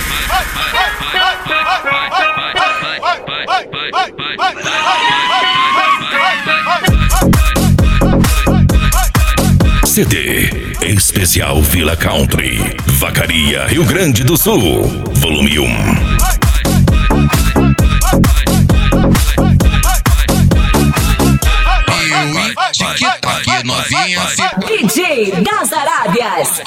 CD Especial Vila Country, Vacaria, Rio Grande do Sul, Volume 1. DJ das Arábias.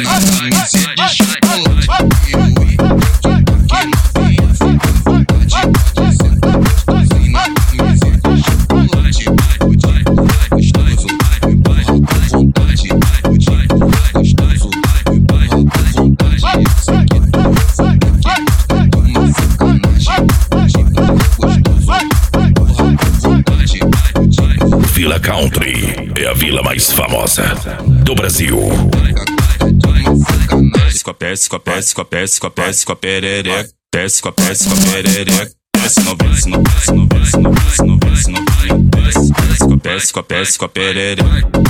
Vila Country é a vila mais famosa do Brasil. Desce com a perereca, desce com a perereca, desce no desce com a perereca,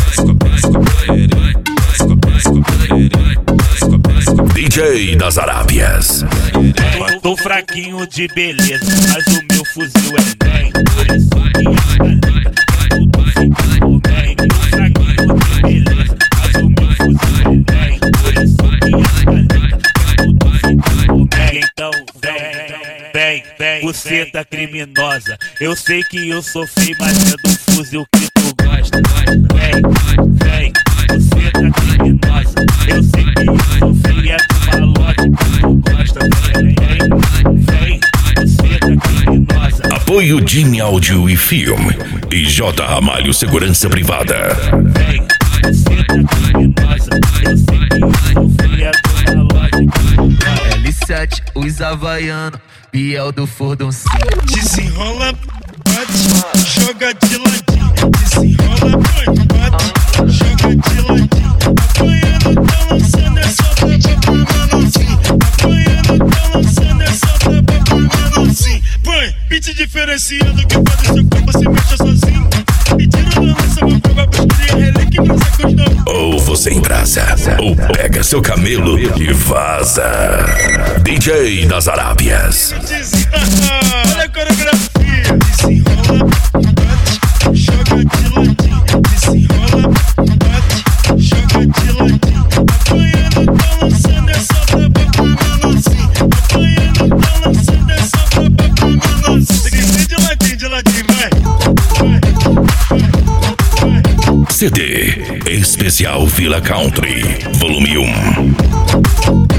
DJ das Arábias. Tô fraquinho de beleza, mas o meu fuzil é bem. Por isso que a galera tudo ficou bem. Tô fraquinho de beleza, mas o meu fuzil é bem. Por isso que a galera tudo ficou bem. Então vem, você tá criminosa. Eu sei que eu sou feio, mas é do fuzil que tu gosta. Vem, você tá criminosa. Eu sei que eu sou feio, é do malote que tu gosta. Vem, você tá criminosa. Apoio Jimmy Áudio e Filme e J. Ramalho Segurança Privada. Vem, você tá criminosa. Eu sei que eu sou feio, é do malote que tu gosta. L7, os havaianos, Biel do Fordoncinho. Desenrola, bate, joga de ladinho. Desenrola, bate, joga de ladinho. Apanhando, tá lançando essa tapa pra menorzinho. Apanhando, tá lançando essa tapa pra menorzinho. Põe, beat diferenciado que faz o seu corpo se mexa sozinho. E tira da lança uma prova pra escolher relíquia pra sacar os nomes. Ou você embrasa, ou pega seu camelo e vaza. DJ das Arábias. Olha a coreografia. Desenrola, bate, joga de ladinho. Desenrola, bate, joga de ladinho. Apanhando, tá lançando essa tapa pra menorzinho. Apanhando, tá lançando essa tapa pra menorzinho. Tem que ser de ladinho, vai. CD Especial Vila Country, Volume 1.